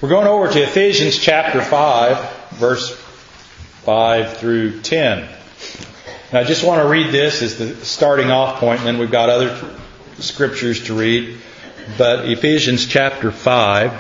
We're going over to Ephesians chapter 5, verse 5 through 10. Now I just want to read this as the starting off point, and then we've got other scriptures to read. But Ephesians chapter 5.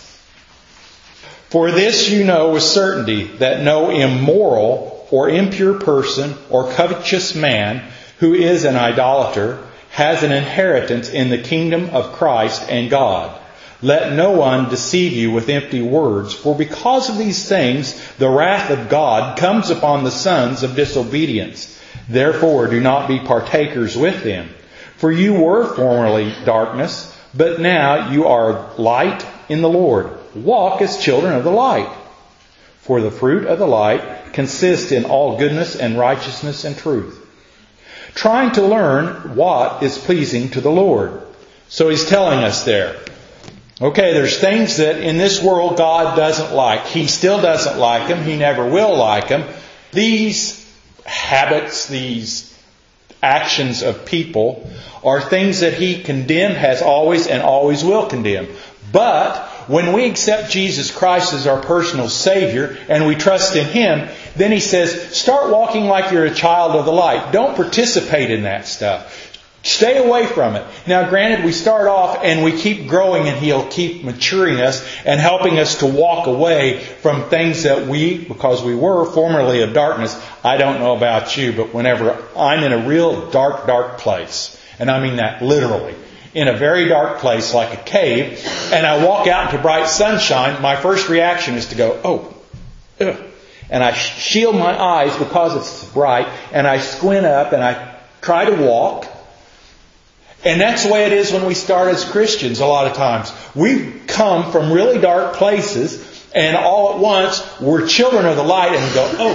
For this you know with certainty, that no immoral or impure person or covetous man who is an idolater has an inheritance in the kingdom of Christ and God. Let no one deceive you with empty words, for because of these things the wrath of God comes upon the sons of disobedience. Therefore do not be partakers with them. For you were formerly darkness, but now you are light in the Lord. Walk as children of the light. For the fruit of the light consists in all goodness and righteousness and truth, trying to learn what is pleasing to the Lord. So he's telling us there, okay, there's things that in this world God doesn't like. He still doesn't like them. He never will like them. These habits, these actions of people are things that He condemned, has always and always will condemn. But when we accept Jesus Christ as our personal Savior and we trust in Him, then He says, start walking like you're a child of the light. Don't participate in that stuff. Stay away from it. Now granted, we start off and we keep growing and He'll keep maturing us and helping us to walk away from things that because we were formerly of darkness. I don't know about you, but whenever I'm in a real dark place, and I mean that literally, in a very dark place like a cave, and I walk out into bright sunshine, my first reaction is to go, ugh. And I shield my eyes because it's bright, and I squint up and I try to walk. And that's the way it is when we start as Christians a lot of times. We come from really dark places, and all at once we're children of the light, and we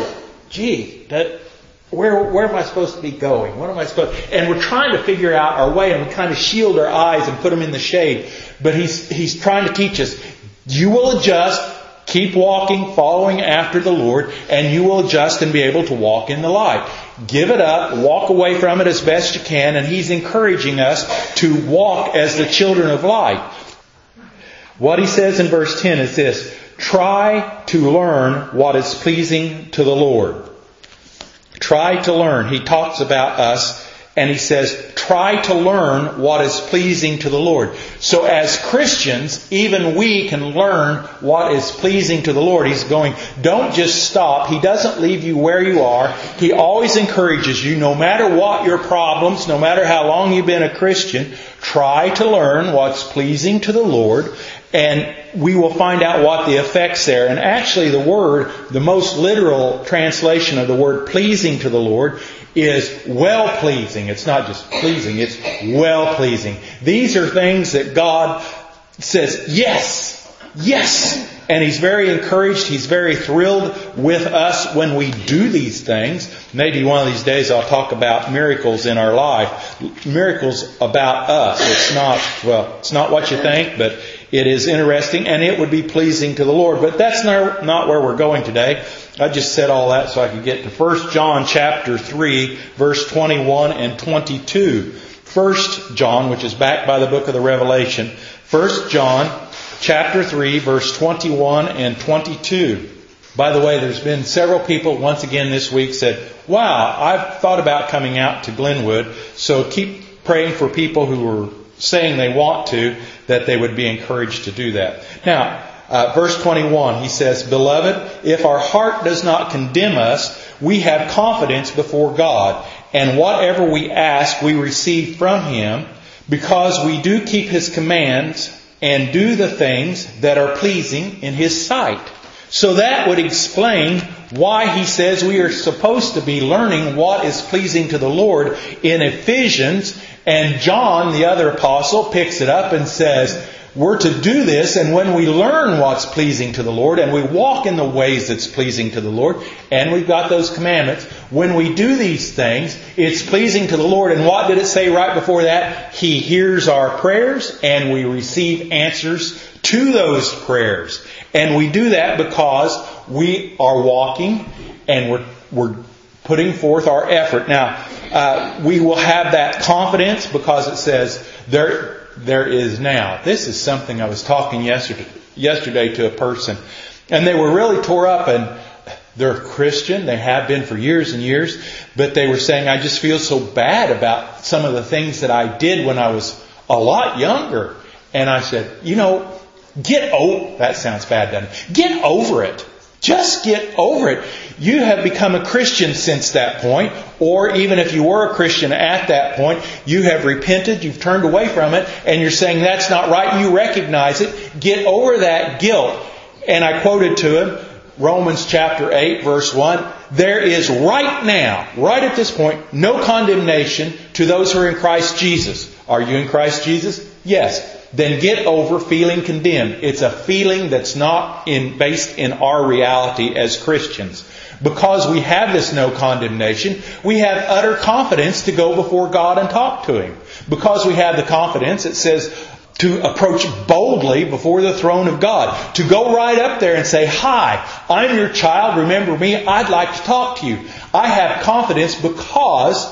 go, where am I supposed to be going? What am I supposed to... And we're trying to figure out our way, and we kind of shield our eyes and put them in the shade. But He's trying to teach us, you will adjust, keep walking, following after the Lord, and you will adjust and be able to walk in the light. Give it up, walk away from it as best you can, and He's encouraging us to walk as the children of light. What He says in verse 10 is this, try to learn what is pleasing to the Lord. Try to learn. He talks about us and He says, try to learn what is pleasing to the Lord. So as Christians, even we can learn what is pleasing to the Lord. He's going, don't just stop. He doesn't leave you where you are. He always encourages you, no matter what your problems, no matter how long you've been a Christian, try to learn what's pleasing to the Lord. And we will find out what the effects there. And actually the most literal translation of the word pleasing to the Lord is well-pleasing. It's not just pleasing, it's well-pleasing. These are things that God says, yes. And He's very encouraged, He's very thrilled with us when we do these things. Maybe one of these days I'll talk about miracles in our life. Miracles about us. It's not what you think, but it is interesting and it would be pleasing to the Lord. But that's not where we're going today. I just said all that so I could get to 1 John chapter 3, verse 21 and 22. 1 John, which is backed by the book of the Revelation. 1 John chapter 3, verse 21 and 22. By the way, there's been several people once again this week said, wow, I've thought about coming out to Glenwood. So keep praying for people who are saying they want to, that they would be encouraged to do that. Now, verse 21, he says, Beloved, if our heart does not condemn us, we have confidence before God, and whatever we ask we receive from Him, because we do keep His commands and do the things that are pleasing in His sight. So that would explain why he says we are supposed to be learning what is pleasing to the Lord in Ephesians. And John, the other apostle, picks it up and says, we're to do this, and when we learn what's pleasing to the Lord, and we walk in the ways that's pleasing to the Lord, and we've got those commandments, when we do these things, it's pleasing to the Lord. And what did it say right before that? He hears our prayers, and we receive answers to those prayers. And we do that because we are walking, and we're putting forth our effort. Now, we will have that confidence because it says there is now. This is something I was talking yesterday to a person, and they were really tore up, and they're a Christian. They have been for years and years, but they were saying, I just feel so bad about some of the things that I did when I was a lot younger. And I said, that sounds bad, doesn't it? Get over it. Just get over it. You have become a Christian since that point, or even if you were a Christian at that point, you have repented, you've turned away from it, and you're saying that's not right, you recognize it. Get over that guilt. And I quoted to him Romans chapter 8, verse 1, there is right now, right at this point, no condemnation to those who are in Christ Jesus. Are you in Christ Jesus? Yes. Then get over feeling condemned. It's a feeling that's not based in our reality as Christians. Because we have this no condemnation, we have utter confidence to go before God and talk to Him. Because we have the confidence, it says to approach boldly before the throne of God. To go right up there and say, hi, I'm your child, remember me, I'd like to talk to you. I have confidence because,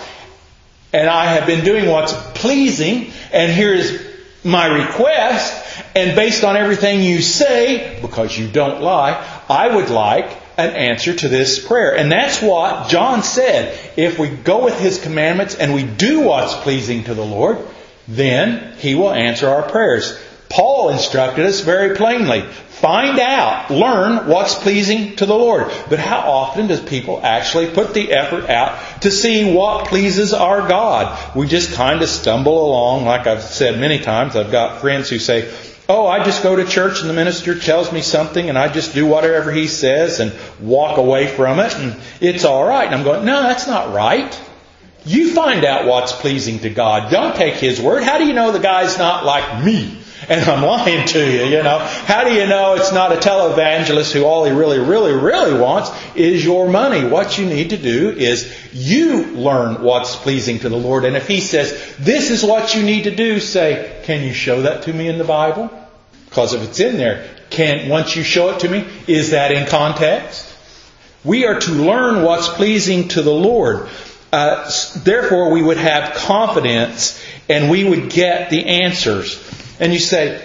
and I have been doing what's pleasing, and here is my request, and based on everything you say, because you don't lie, I would like an answer to this prayer. And that's what John said. If we go with His commandments and we do what's pleasing to the Lord, then He will answer our prayers. Paul instructed us very plainly. Find out, learn what's pleasing to the Lord. But how often does people actually put the effort out to see what pleases our God? We just kind of stumble along. Like I've said many times, I've got friends who say, I just go to church and the minister tells me something and I just do whatever he says and walk away from it and it's all right. And I'm going, no, that's not right. You find out what's pleasing to God. Don't take His word. How do you know the guy's not like me? And I'm lying to you, How do you know it's not a televangelist who all he really, really, really wants is your money? What you need to do is you learn what's pleasing to the Lord. And if He says, this is what you need to do, say, can you show that to me in the Bible? Because if it's in there, once you show it to me, is that in context? We are to learn what's pleasing to the Lord. Therefore, we would have confidence and we would get the answers. And you say,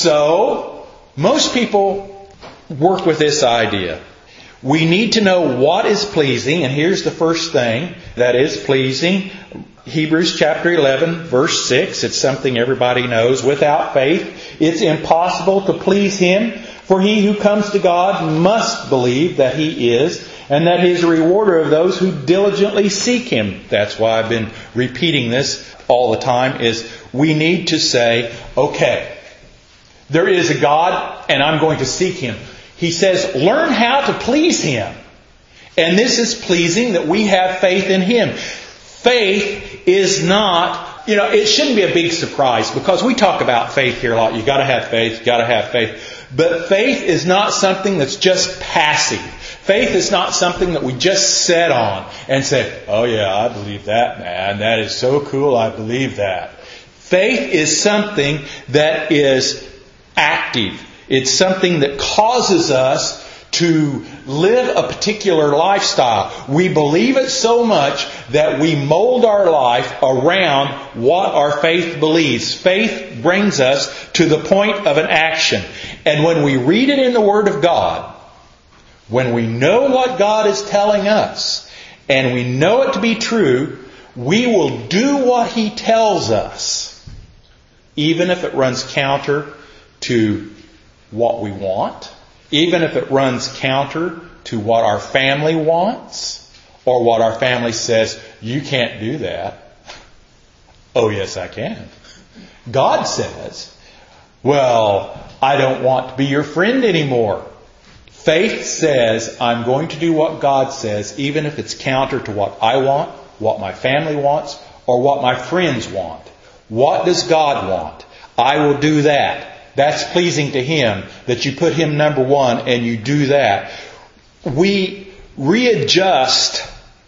so most people work with this idea. We need to know what is pleasing. And here's the first thing that is pleasing. Hebrews chapter 11, verse 6. It's something everybody knows. Without faith, it's impossible to please Him. For he who comes to God must believe that He is, and that He is a rewarder of those who diligently seek Him. That's why I've been repeating this all the time, is we need to say, okay, there is a God and I'm going to seek Him. He says, learn how to please Him. And this is pleasing, that we have faith in Him. Faith is not, it shouldn't be a big surprise because we talk about faith here a lot. You've got to have faith, you've got to have faith. But faith is not something that's just passive. Faith is not something that we just set on and say, oh yeah, I believe that, man. That is so cool, I believe that. Faith is something that is active. It's something that causes us to live a particular lifestyle. We believe it so much that we mold our life around what our faith believes. Faith brings us to the point of an action. And when we read it in the Word of God, when we know what God is telling us, and we know it to be true, we will do what He tells us, even if it runs counter to what we want, even if it runs counter to what our family wants, or what our family says, you can't do that. Oh, yes, I can. God says, well, I don't want to be your friend anymore. Faith says, I'm going to do what God says, even if it's counter to what I want, what my family wants, or what my friends want. What does God want? I will do that. That's pleasing to Him, that you put Him number one and you do that. We readjust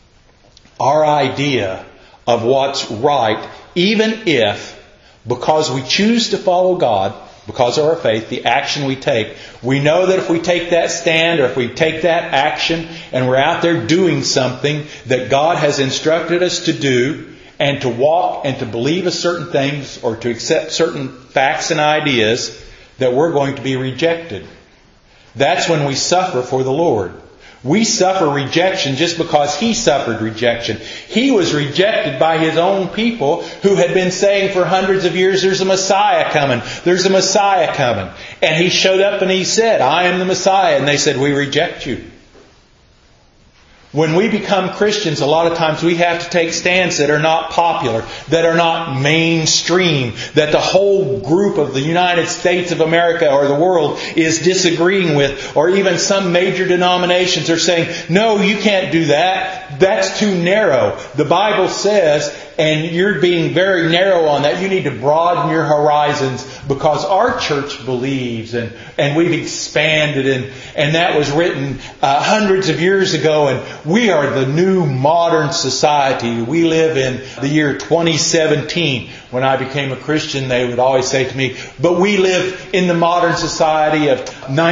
our idea of what's right, even if, because we choose to follow God, because of our faith, the action we take, we know that if we take that stand or if we take that action and we're out there doing something that God has instructed us to do and to walk and to believe a certain things or to accept certain facts and ideas, that we're going to be rejected. That's when we suffer for the Lord. We suffer rejection just because He suffered rejection. He was rejected by His own people who had been saying for hundreds of years, there's a Messiah coming. There's a Messiah coming. And He showed up and He said, I am the Messiah. And they said, we reject you. When we become Christians, a lot of times we have to take stands that are not popular, that are not mainstream, that the whole group of the United States of America or the world is disagreeing with, or even some major denominations are saying, no, you can't do that. That's too narrow. The Bible says, and you're being very narrow on that, you need to broaden your horizons, because our church believes, and we've expanded, and that was written hundreds of years ago, and we are the new modern society. We live in the year 2017. When I became a Christian, they would always say to me, but we live in the modern society of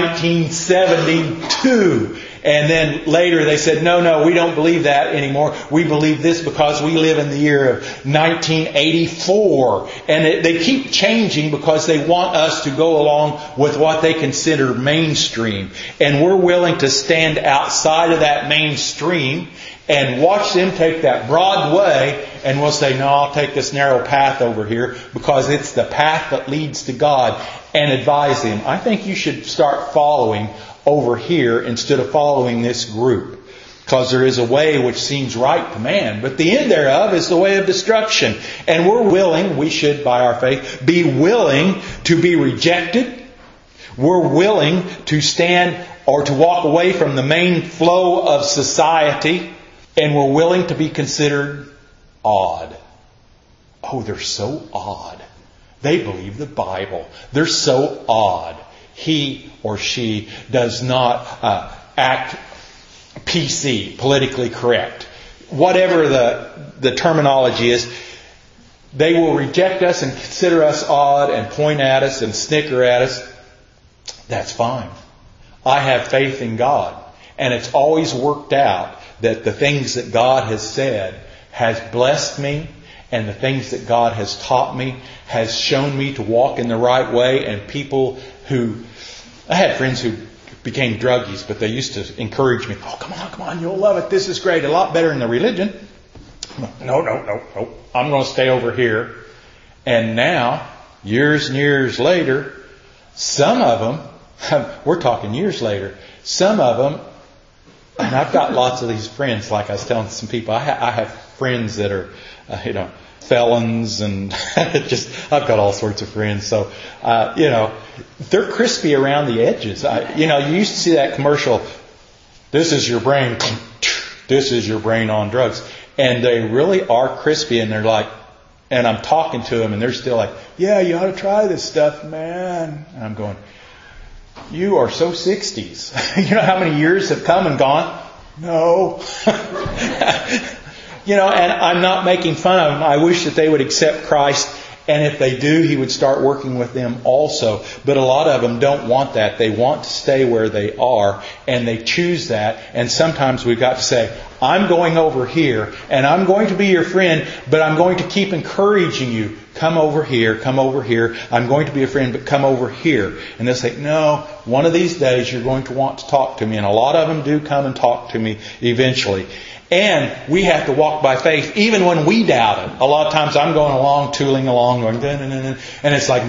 1972. And then later they said, no, we don't believe that anymore. We believe this because we live in the year of 1984. And they keep changing because they want us to go along with what they consider mainstream. And we're willing to stand outside of that mainstream and watch them take that broad way, and we'll say, no, I'll take this narrow path over here because it's the path that leads to God, and advise them. I think you should start following over here instead of following this group, because there is a way which seems right to man, but the end thereof is the way of destruction. And we should by our faith be willing to be rejected. We're willing to stand or to walk away from the main flow of society, and we're willing to be considered odd. Oh, they're so odd. They believe the Bible. They're so odd. He or she does not act PC, politically correct. Whatever the terminology is, they will reject us and consider us odd and point at us and snicker at us. That's fine. I have faith in God. And it's always worked out that the things that God has said has blessed me, and the things that God has taught me has shown me to walk in the right way. And people I had friends who became druggies, but they used to encourage me, oh, come on, you'll love it. This is great. A lot better than the religion. No. I'm going to stay over here. And now, years and years later, some of them, we're talking years later, some of them, and I've got lots of these friends, like I was telling some people, I have friends that are, felons, and I've got all sorts of friends. So, they're crispy around the edges. You used to see that commercial, this is your brain, this is your brain on drugs. And they really are crispy, and they're like, and I'm talking to them, and they're still like, yeah, you ought to try this stuff, man. And I'm going, you are so 60s. You know how many years have come and gone? No. And I'm not making fun of them. I wish that they would accept Christ, and if they do, He would start working with them also. But a lot of them don't want that. They want to stay where they are, and they choose that. And sometimes we've got to say, I'm going over here, and I'm going to be your friend, but I'm going to keep encouraging you. Come over here, come over here. I'm going to be a friend, but come over here. And they'll say, no, one of these days you're going to want to talk to me. And a lot of them do come and talk to me eventually. And we have to walk by faith even when we doubt it. A lot of times I'm going along, tooling along, going, and it's like,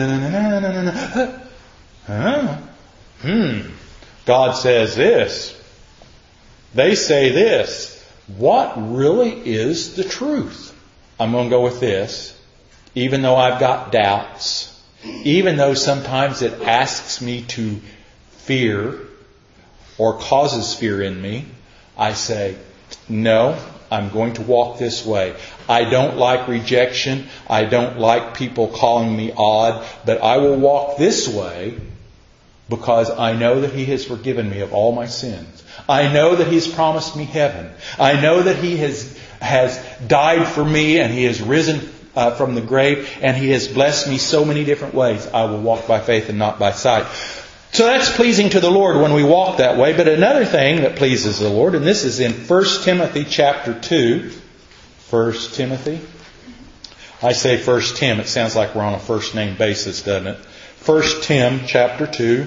God says this. They say this. What really is the truth? I'm going to go with this. Even though I've got doubts, even though sometimes it asks me to fear or causes fear in me, I say, no, I'm going to walk this way. I don't like rejection. I don't like people calling me odd, but I will walk this way because I know that He has forgiven me of all my sins. I know that He has promised me heaven. I know that He has died for me, and He has risen from the grave, and He has blessed me so many different ways. I will walk by faith and not by sight. So that's pleasing to the Lord when we walk that way. But another thing that pleases the Lord, and this is in 1 Timothy chapter 2. 1 Timothy. I say 1 Tim. It sounds like we're on a first name basis, doesn't it? 1 Tim chapter 2,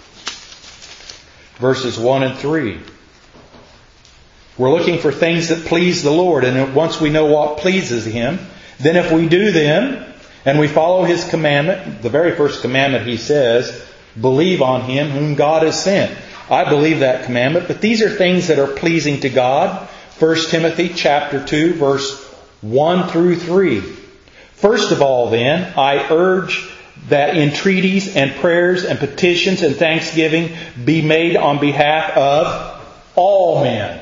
verses 1 and 3. We're looking for things that please the Lord, and once we know what pleases Him, then if we do them, and we follow His commandment, the very first commandment He says, believe on Him whom God has sent. I believe that commandment, but these are things that are pleasing to God. 1 Timothy chapter 2, verse 1 through 3. First of all then, I urge that entreaties and prayers and petitions and thanksgiving be made on behalf of all men.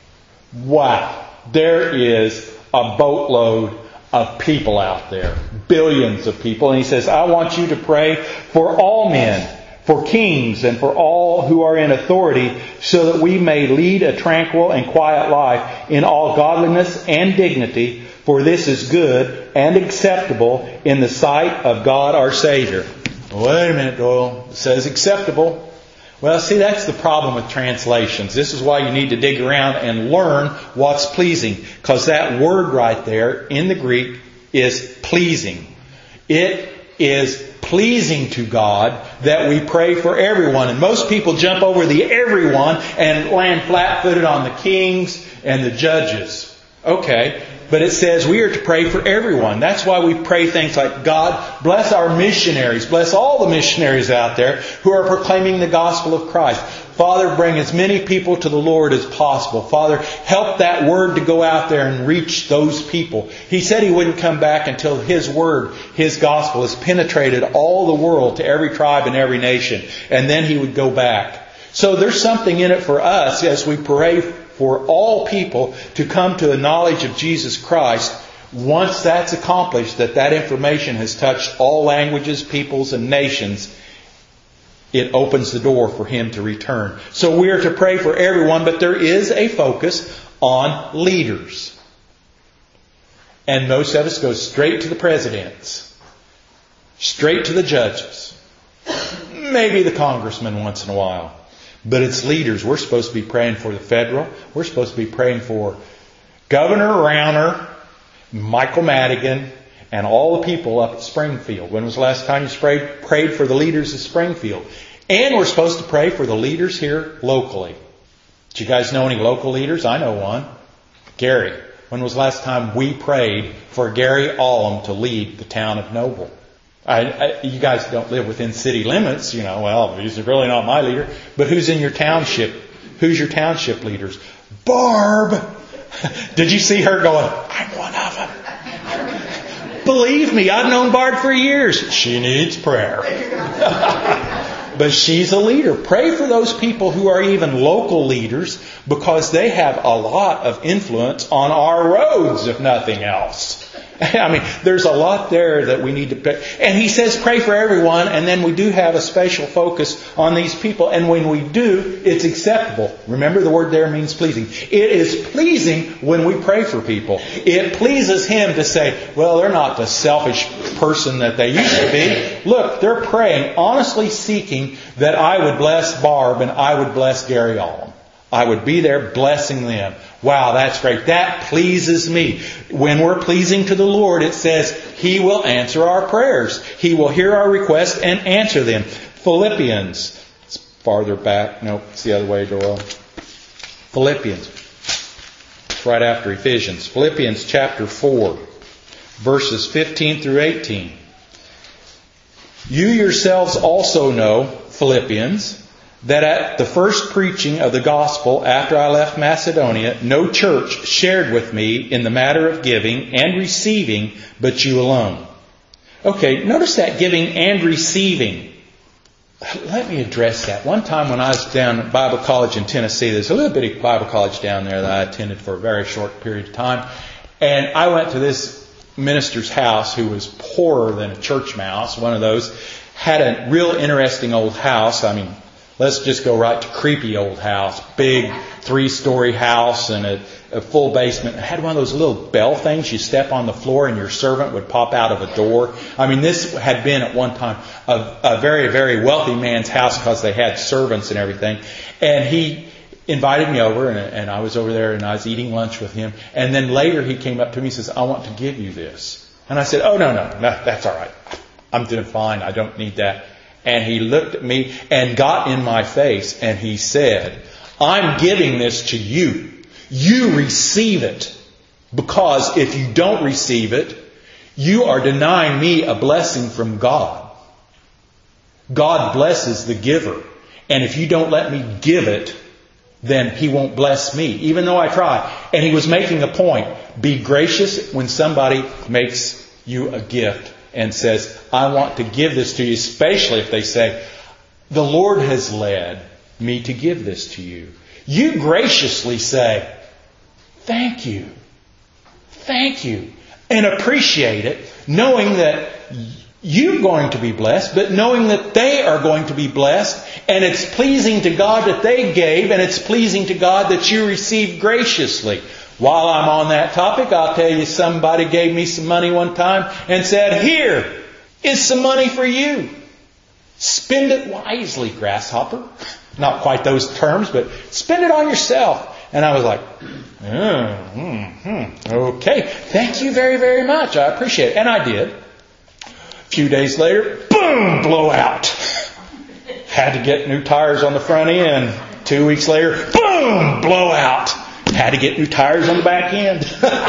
Wow, there is a boatload of people out there. Billions of people. And he says, I want you to pray for all men, for kings, and for all who are in authority, so that we may lead a tranquil and quiet life in all godliness and dignity, for this is good and acceptable in the sight of God our Savior. Wait a minute, Doyle. It says acceptable. Well, see, that's the problem with translations. This is why you need to dig around and learn what's pleasing. Because that word right there in the Greek is pleasing. It is pleasing to God that we pray for everyone. And most people jump over the everyone and land flat-footed on the kings and the judges. Okay. But it says we are to pray for everyone. That's why we pray things like, God, bless our missionaries. Bless all the missionaries out there who are proclaiming the gospel of Christ. Father, bring as many people to the Lord as possible. Father, help that word to go out there and reach those people. He said He wouldn't come back until His word, His gospel, has penetrated all the world to every tribe and every nation. And then He would go back. So there's something in it for us as we pray for all people to come to a knowledge of Jesus Christ. Once that's accomplished, that information has touched all languages, peoples, and nations, it opens the door for Him to return. So we are to pray for everyone, but there is a focus on leaders. And most of us go straight to the presidents, straight to the judges, maybe the congressman once in a while. But it's leaders. We're supposed to be praying for the federal. We're supposed to be praying for Governor Rauner, Michael Madigan, and all the people up at Springfield. When was the last time you prayed for the leaders of Springfield? And we're supposed to pray for the leaders here locally. Do you guys know any local leaders? I know one. Gary. When was the last time we prayed for Gary Allum to lead the town of Noble? You guys don't live within city limits, well, he's really not my leader. But who's in your township? Who's your township leaders? Barb! Did you see her going, I'm one of them? Believe me, I've known Barb for years. She needs prayer. But she's a leader. Pray for those people who are even local leaders, because they have a lot of influence on our roads, if nothing else. I mean, there's a lot there that we need to pray. And he says pray for everyone, and then we do have a special focus on these people. And when we do, it's acceptable. Remember, the word there means pleasing. It is pleasing when we pray for people. It pleases Him to say, well, they're not the selfish person that they used to be. Look, they're praying, honestly seeking that I would bless Barb and I would bless Gary Allum. I would be there blessing them. Wow, that's great. That pleases me. When we're pleasing to the Lord, it says He will answer our prayers. He will hear our requests and answer them. Philippians. It's farther back. No, it's the other way, Doyle. Philippians. It's right after Ephesians. Philippians chapter 4, verses 15 through 18. You yourselves also know, Philippians, that at the first preaching of the gospel after I left Macedonia, no church shared with me in the matter of giving and receiving, but you alone. Okay, notice that giving and receiving. Let me address that. One time when I was down at Bible College in Tennessee, there's a little bitty Bible college down there that I attended for a very short period of time. And I went to this minister's house who was poorer than a church mouse, one of those. Had a real interesting old house. I mean, let's just go right to creepy old house. Big 3-story house and a full basement. It had one of those little bell things. You step on the floor and your servant would pop out of a door. I mean, this had been at one time a very, very wealthy man's house because they had servants and everything. And he invited me over, and I was over there and I was eating lunch with him. And then later he came up to me and says, I want to give you this. And I said, oh, no, that's all right. I'm doing fine. I don't need that. And he looked at me and got in my face and he said, I'm giving this to you. You receive it. Because if you don't receive it, you are denying me a blessing from God. God blesses the giver. And if you don't let me give it, then He won't bless me, even though I try. And he was making a point. Be gracious when somebody makes you a gift and says, I want to give this to you, especially if they say, the Lord has led me to give this to you. You graciously say, thank you. Thank you. And appreciate it, knowing that you're going to be blessed, but knowing that they are going to be blessed, and it's pleasing to God that they gave, and it's pleasing to God that you received graciously. While I'm on that topic, I'll tell you, somebody gave me some money one time and said, here is some money for you. Spend it wisely, grasshopper. Not quite those terms, but spend it on yourself. And I was like, okay, thank you very, very much. I appreciate it. And I did. A few days later, boom, blowout. Had to get new tires on the front end. 2 weeks later, boom, blowout. Had to get new tires on the back end.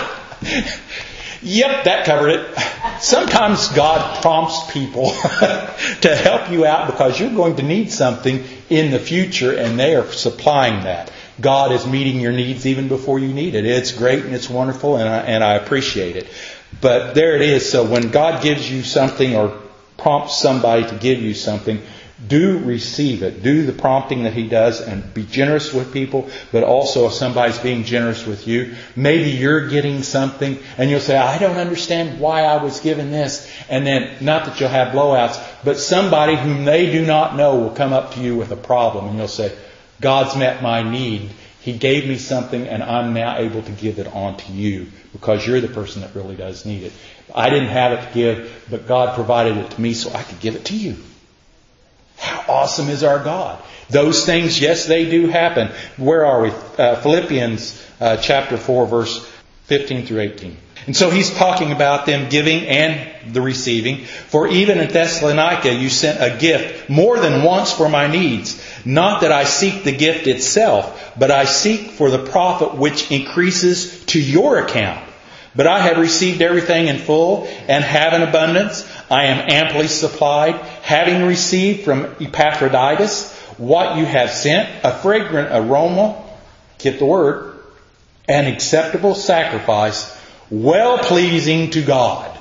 Yep, that covered it. Sometimes God prompts people to help you out because you're going to need something in the future, and they are supplying that. God is meeting your needs even before you need it. It's great and it's wonderful, and I appreciate it. But there it is. So when God gives you something or prompts somebody to give you something, do receive it. Do the prompting that He does and be generous with people. But also if somebody's being generous with you, maybe you're getting something and you'll say, I don't understand why I was given this. And then, not that you'll have blowouts, but somebody whom they do not know will come up to you with a problem. And you'll say, God's met my need. He gave me something and I'm now able to give it on to you because you're the person that really does need it. I didn't have it to give, but God provided it to me so I could give it to you. How awesome is our God? Those things, yes, they do happen. Where are we? Philippians chapter 4, verse 15 through 18. And so he's talking about them giving and the receiving. For even in Thessalonica you sent a gift more than once for my needs. Not that I seek the gift itself, but I seek for the profit which increases to your account. But I have received everything in full and have an abundance. I am amply supplied, having received from Epaphroditus what you have sent, a fragrant aroma, get the word, an acceptable sacrifice, well-pleasing to God.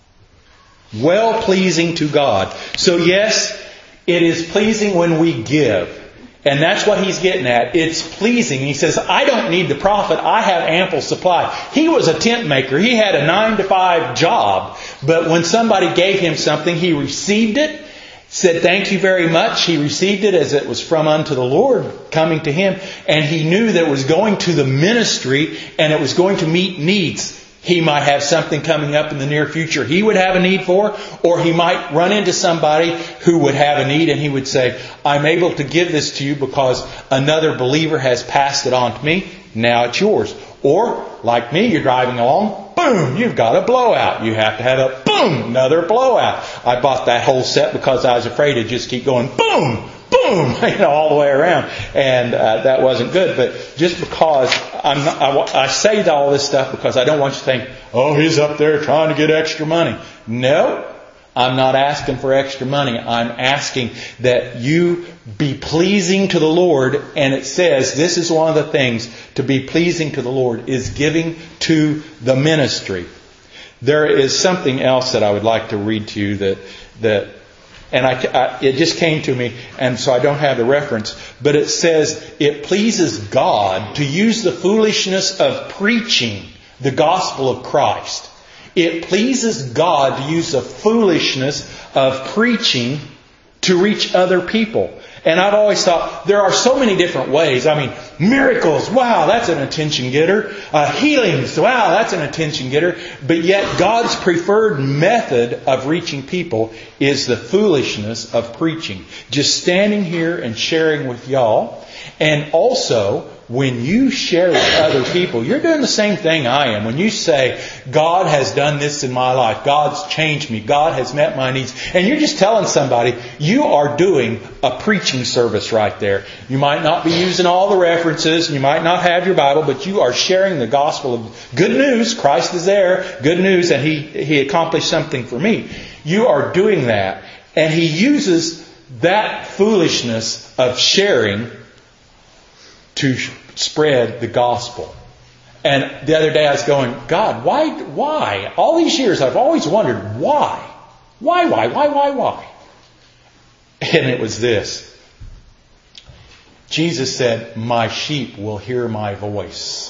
Well-pleasing to God. So yes, it is pleasing when we give. And that's what he's getting at. It's pleasing. He says, I don't need the profit. I have ample supply. He was a tent maker. He had a 9-to-5 job. But when somebody gave him something, he received it, said thank you very much. He received it as it was from unto the Lord coming to him. And he knew that it was going to the ministry and it was going to meet needs. He might have something coming up in the near future he would have a need for, or he might run into somebody who would have a need and he would say, I'm able to give this to you because another believer has passed it on to me. Now it's yours. Or, like me, you're driving along, boom, you've got a blowout. You have to have a boom, another blowout. I bought that whole set because I was afraid it'd just keep going boom, boom, all the way around. And that wasn't good. But just because I say all this stuff because I don't want you to think, oh, he's up there trying to get extra money. No, I'm not asking for extra money. I'm asking that you be pleasing to the Lord. And it says, this is one of the things to be pleasing to the Lord is giving to the ministry. There is something else that I would like to read to you and it just came to me, and so I don't have the reference. But it says, it pleases God to use the foolishness of preaching the gospel of Christ. It pleases God to use the foolishness of preaching to reach other people. And I've always thought, there are so many different ways. I mean, miracles, wow, that's an attention getter. Healings, wow, that's an attention getter. But yet God's preferred method of reaching people is the foolishness of preaching. Just standing here and sharing with y'all. And also, when you share with other people, you're doing the same thing I am. When you say, God has done this in my life, God's changed me, God has met my needs, and you're just telling somebody, you are doing a preaching service right there. You might not be using all the references, and you might not have your Bible, but you are sharing the gospel of good news. Christ is there, good news, and He accomplished something for me. You are doing that. And He uses that foolishness of sharing to spread the gospel. And the other day I was going, God, why? All these years I've always wondered, why? Why? And it was this. Jesus said, my sheep will hear my voice.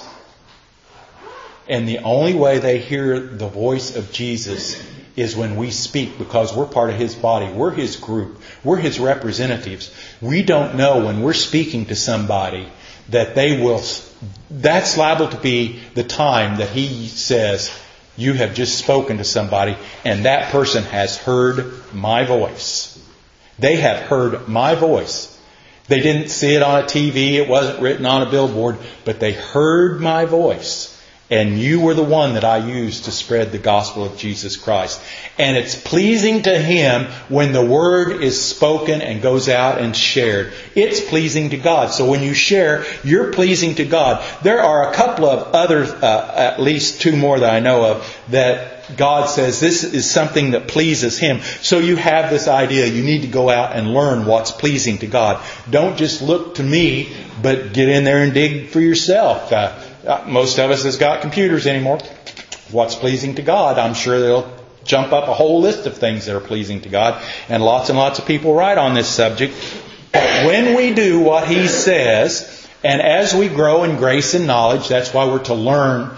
And the only way they hear the voice of Jesus is when we speak, because we're part of His body. We're His group. We're His representatives. We don't know when we're speaking to somebody that that's liable to be the time that He says, you have just spoken to somebody and that person has heard my voice. They have heard my voice. They didn't see it on a TV. It wasn't written on a billboard, but they heard my voice. And you were the one that I used to spread the gospel of Jesus Christ. And it's pleasing to Him when the word is spoken and goes out and shared. It's pleasing to God. So when you share, you're pleasing to God. There are a couple of other, at least two more that I know of, that God says this is something that pleases Him. So you have this idea, you need to go out and learn what's pleasing to God. Don't just look to me, but get in there and dig for yourself. Most of us has got computers anymore. What's pleasing to God? I'm sure they'll jump up a whole list of things that are pleasing to God. And lots of people write on this subject. But when we do what He says, and as we grow in grace and knowledge, that's why we're to learn,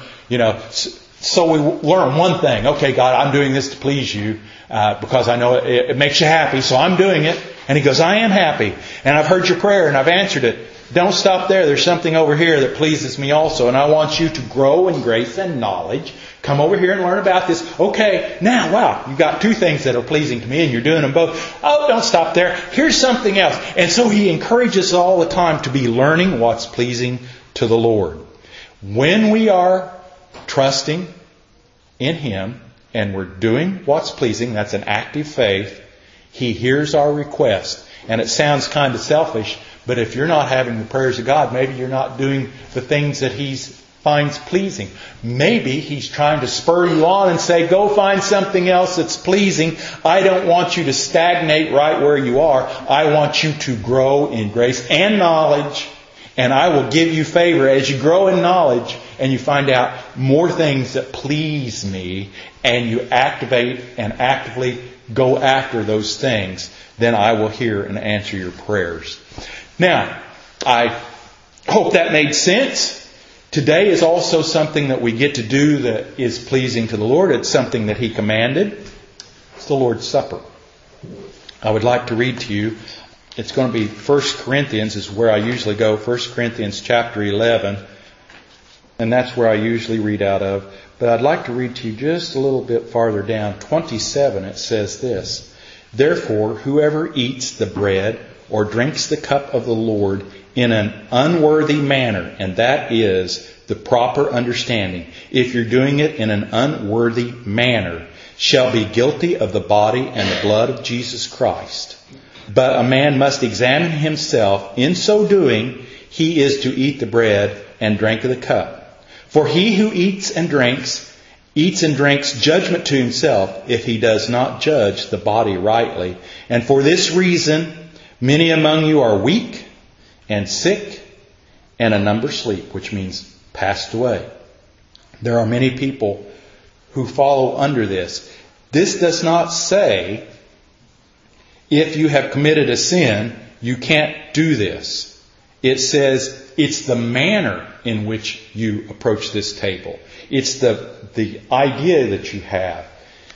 so we learn one thing. Okay, God, I'm doing this to please You because I know it makes You happy, so I'm doing it. And He goes, I am happy. And I've heard your prayer and I've answered it. Don't stop there. There's something over here that pleases Me also. And I want you to grow in grace and knowledge. Come over here and learn about this. Okay, now, wow, you've got two things that are pleasing to Me and you're doing them both. Oh, don't stop there. Here's something else. And so He encourages us all the time to be learning what's pleasing to the Lord. When we are trusting in Him and we're doing what's pleasing, that's an active faith, He hears our request. And it sounds kind of selfish, but if you're not having the prayers of God, maybe you're not doing the things that He finds pleasing. Maybe He's trying to spur you on and say, go find something else that's pleasing. I don't want you to stagnate right where you are. I want you to grow in grace and knowledge. And I will give you favor as you grow in knowledge and you find out more things that please Me, and you activate and actively go after those things. Then I will hear and answer your prayers. Now, I hope that made sense. Today is also something that we get to do that is pleasing to the Lord. It's something that He commanded. It's the Lord's Supper. I would like to read to you. It's going to be 1 Corinthians is where I usually go. 1 Corinthians chapter 11. And that's where I usually read out of. But I'd like to read to you just a little bit farther down. 27, it says this. Therefore, whoever eats the bread or drinks the cup of the Lord in an unworthy manner, and that is the proper understanding, if you're doing it in an unworthy manner, shall be guilty of the body and the blood of Jesus Christ. But a man must examine himself. In so doing, he is to eat the bread and drink of the cup. For he who eats and drinks judgment to himself if he does not judge the body rightly. And for this reason, many among you are weak and sick, and a number sleep, which means passed away. There are many people who follow under this. This does not say, if you have committed a sin, you can't do this. It says it's the manner in which you approach this table. It's the idea that you have.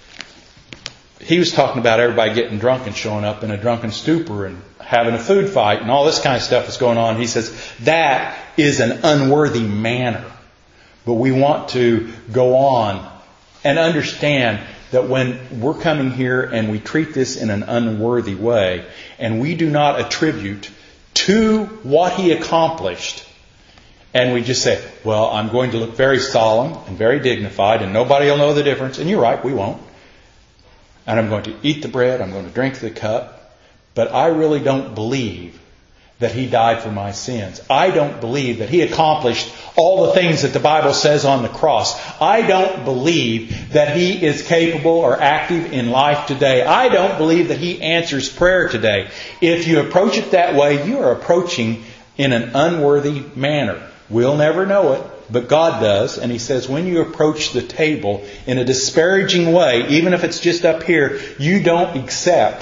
He was talking about everybody getting drunk and showing up in a drunken stupor and having a food fight and all this kind of stuff is going on. He says that is an unworthy manner. But we want to go on and understand that when we're coming here and we treat this in an unworthy way and we do not attribute to what He accomplished And we just say, well, I'm going to look very solemn and very dignified and nobody will know the difference. And you're right, we won't. And I'm going to eat the bread, I'm going to drink the cup. But I really don't believe that He died for my sins. I don't believe that He accomplished all the things that the Bible says on the cross. I don't believe that He is capable or active in life today. I don't believe that He answers prayer today. If you approach it that way, you are approaching in an unworthy manner. We'll never know it, but God does. And He says when you approach the table in a disparaging way, even if it's just up here, you do not accept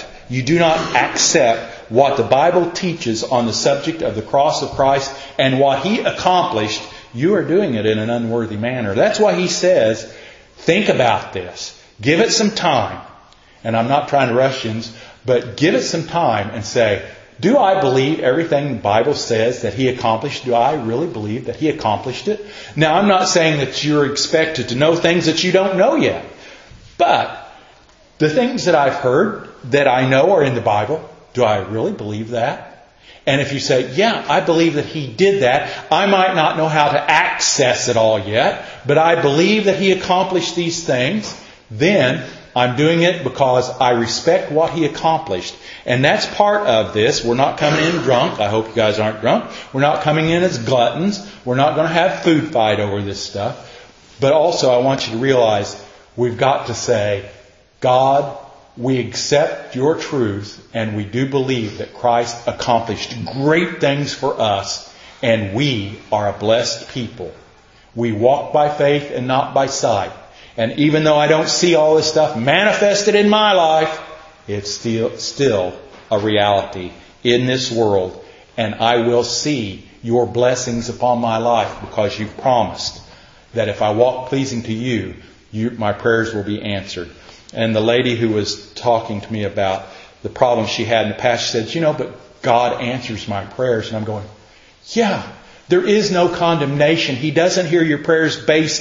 what the Bible teaches on the subject of the cross of Christ and what He accomplished. You are doing it in an unworthy manner. That's why He says, think about this. Give it some time. And I'm not trying to rush you, but give it some time and say, do I believe everything the Bible says that He accomplished? Do I really believe that He accomplished it? Now, I'm not saying that you're expected to know things that you don't know yet. But the things that I've heard that I know are in the Bible, do I really believe that? And if you say, yeah, I believe that He did that, I might not know how to access it all yet, but I believe that He accomplished these things, then I'm doing it because I respect what He accomplished. And that's part of this. We're not coming in drunk. I hope you guys aren't drunk. We're not coming in as gluttons. We're not going to have food fight over this stuff. But also I want you to realize we've got to say, God, we accept Your truth and we do believe that Christ accomplished great things for us and we are a blessed people. We walk by faith and not by sight. And even though I don't see all this stuff manifested in my life, it's still a reality in this world. And I will see Your blessings upon my life because You've promised that if I walk pleasing to You, my prayers will be answered. And the lady who was talking to me about the problems she had in the past, she said, but God answers my prayers. And I'm going, yeah, there is no condemnation. He doesn't hear your prayers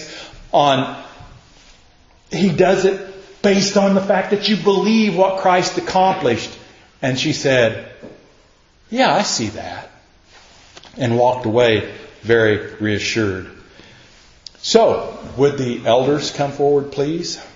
He does it based on the fact that you believe what Christ accomplished. And she said, yeah, I see that. And walked away very reassured. So, would the elders come forward, please?